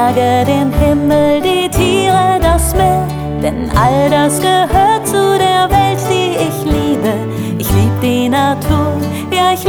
Berge, den Himmel, die Tiere, das Meer, denn all das gehört